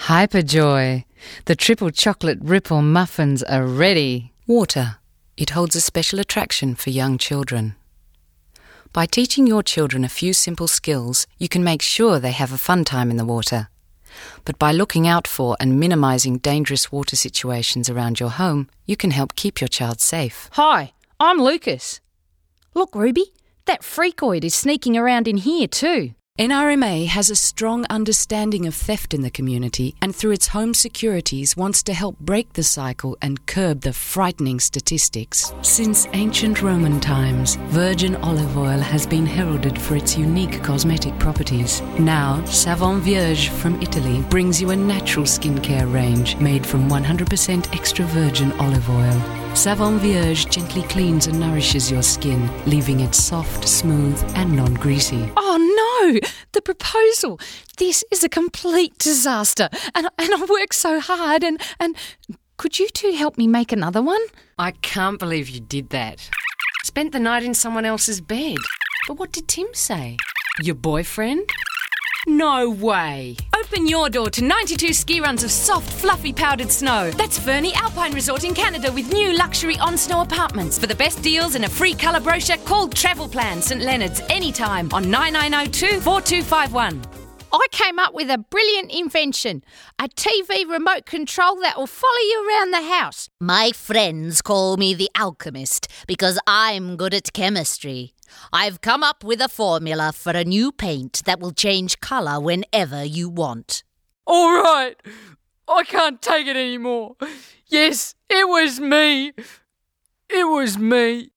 Hyperjoy. The triple chocolate ripple muffins are ready. Water. It holds a special attraction for young children. By teaching your children a few simple skills, you can make sure they have a fun time in the water. But by looking out for and minimising dangerous water situations around your home, you can help keep your child safe. Hi, I'm Lucas. Look, Ruby, that freakoid is sneaking around in here too. NRMA has a strong understanding of theft in the community and through its home securities wants to help break the cycle and curb the frightening statistics. Since ancient Roman times, virgin olive oil has been heralded for its unique cosmetic properties. Now, Savon Vierge from Italy brings you a natural skincare range made from 100% extra virgin olive oil. Savon Vierge gently cleans and nourishes your skin, leaving it soft, smooth and non-greasy. Oh no, the proposal. This is a complete disaster and I worked so hard and could you two help me make another one? I can't believe you did that. Spent the night in someone else's bed. But what did Tim say? Your boyfriend? No way. Open your door to 92 ski runs of soft, fluffy powdered snow. That's Fernie Alpine Resort in Canada with new luxury on-snow apartments. For the best deals and a free colour brochure, call Travel Plan St Leonard's anytime on 9902 4251. I came up with a brilliant invention. A TV remote control that will follow you around the house. My friends call me the alchemist because I'm good at chemistry. I've come up with a formula for a new paint that will change colour whenever you want. All right. I can't take it anymore. Yes, it was me. It was me.